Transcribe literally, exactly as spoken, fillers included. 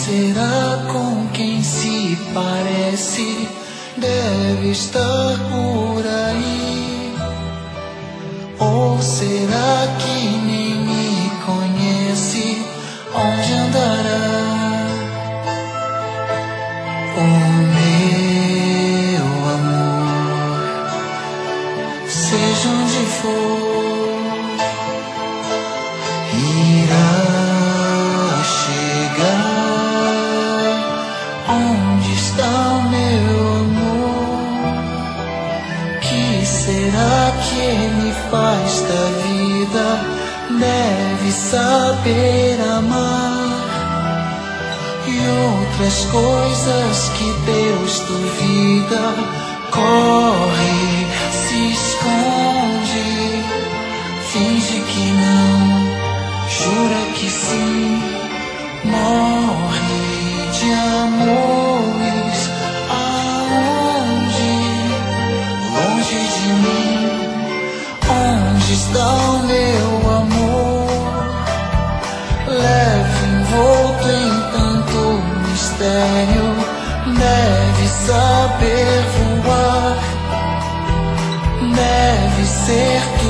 será com quem se parece? Deve estar por aí. Ou será que nem me conhece? Onde andará o meu amor? Seja onde for, irá chegar. Onde está o meu amor? Que será que ele faz da vida? Deve saber amar e outras coisas que Deus duvida. Corre, se esconde, finge que não, jura que sim. Morre de amores, aonde? Longe de mim. Onde está o meu amor? Leve envolto em tanto mistério. Deve saber voar, deve ser